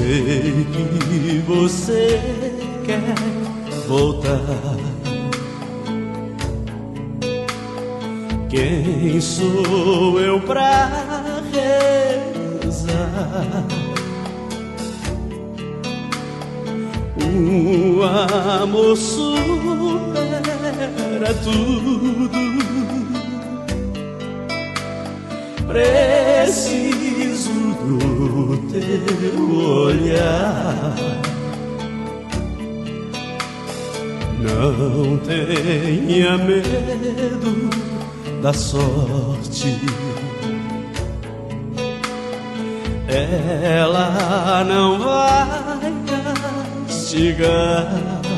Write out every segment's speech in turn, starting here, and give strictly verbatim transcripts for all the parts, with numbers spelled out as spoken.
sei que você quer voltar. Quem sou eu pra rezar? O amor supera tudo. Preciso do teu olhar. Não tenha medo da sorte. Ela não vai castigar.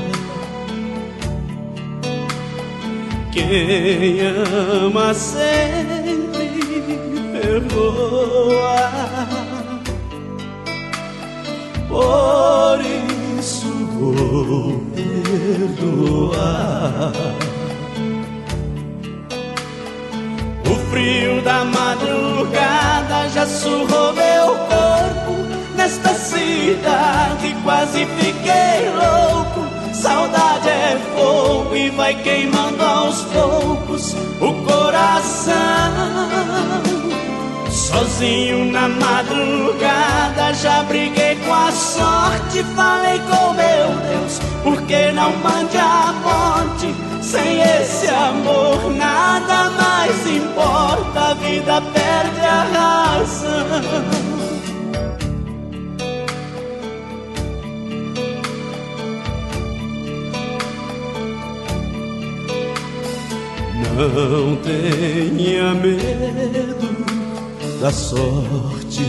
Quem ama sempre perdoa. Por isso vou perdoar. O frio da madrugada já surrou meu corpo. Nesta cidade quase fiquei louco. Saudade é fogo e vai queimando aos poucos o coração. Sozinho na madrugada já briguei com a sorte. Falei com meu Deus, por que não mande a morte? Sem esse amor nada mais importa. A vida perde a razão. Não tenha medo da sorte.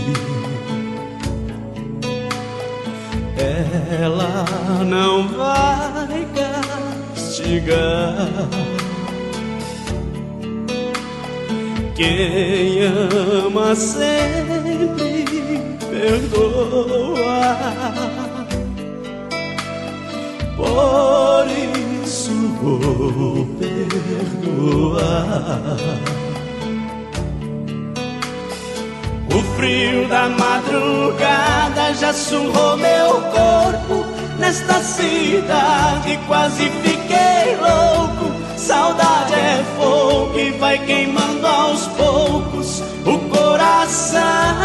Ela não vai castigar. Quem ama sempre perdoa. Por isso vou perdoar. O frio da madrugada já surrou meu corpo. Nesta cidade quase fiquei louco. Saudade é fogo que vai queimando aos poucos o coração.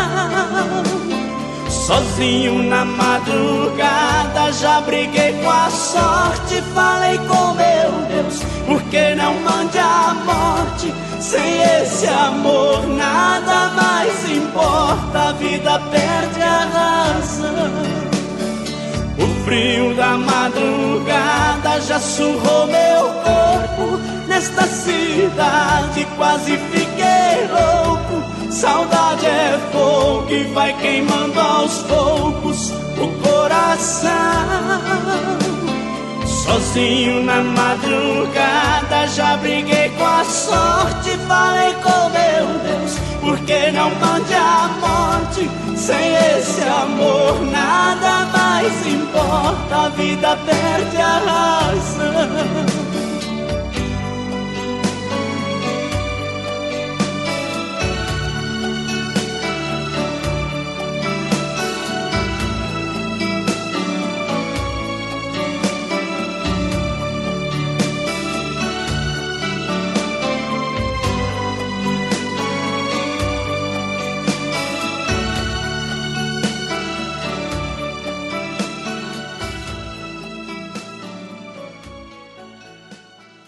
Sozinho na madrugada já briguei com a sorte. Falei com meu Deus, por que não mande a morte? Sem esse amor nada mais importa. A vida perde a razão. O frio da madrugada já surrou meu corpo. Nesta cidade quase fiquei louco. Saudade é fogo que vai queimando aos poucos o coração. Sozinho na madrugada já briguei com a sorte. Falei com meu Deus, por que não mande a morte? Sem esse amor nada mais importa. A vida perde a razão.